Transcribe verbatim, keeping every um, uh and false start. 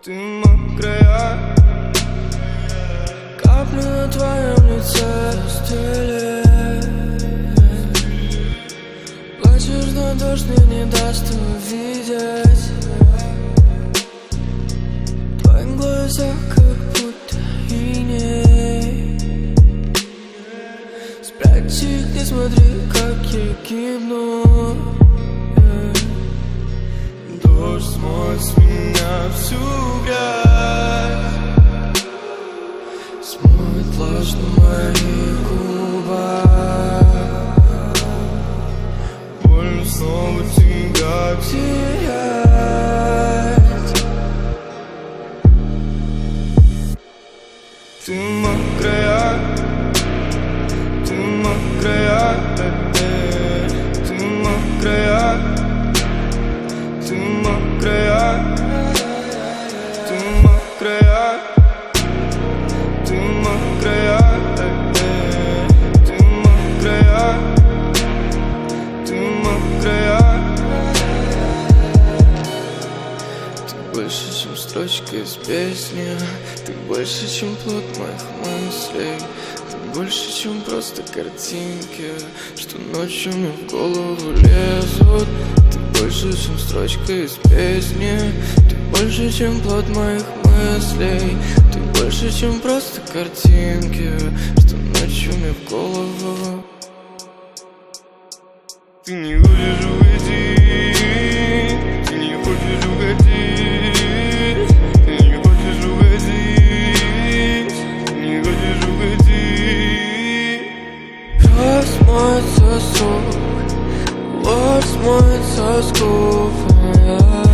Ты мокрая, капли на твоем лице стеле. Плачешь, но дождь мне не даст увидеть. Твои глаза как будто иней. Спрячь их, не смотри, как я гибну. Дождь смоет с меня всю грязь, смоет ложь на моих губах. Больно снова тебя терять. Ты мокрая, ты мокрая, ты мокрая. Ты мокрая, ты мокрая, ты мокрая, ты мокрая, ты мокрая. Ты больше, чем строчка из песни, ты больше, чем плод моих мыслей, ты больше, чем просто картинки, что ночью мне в голову лезут. Больше, чем строчка из песни, ты больше, чем плод моих мыслей, ты больше, чем просто картинки, что ночью мне в голову. Ты не хочешь уйти, ты не хочешь уходить, ты не хочешь уходить, ты не хочешь уходить. Размоется сок, ложь смоет со скуп.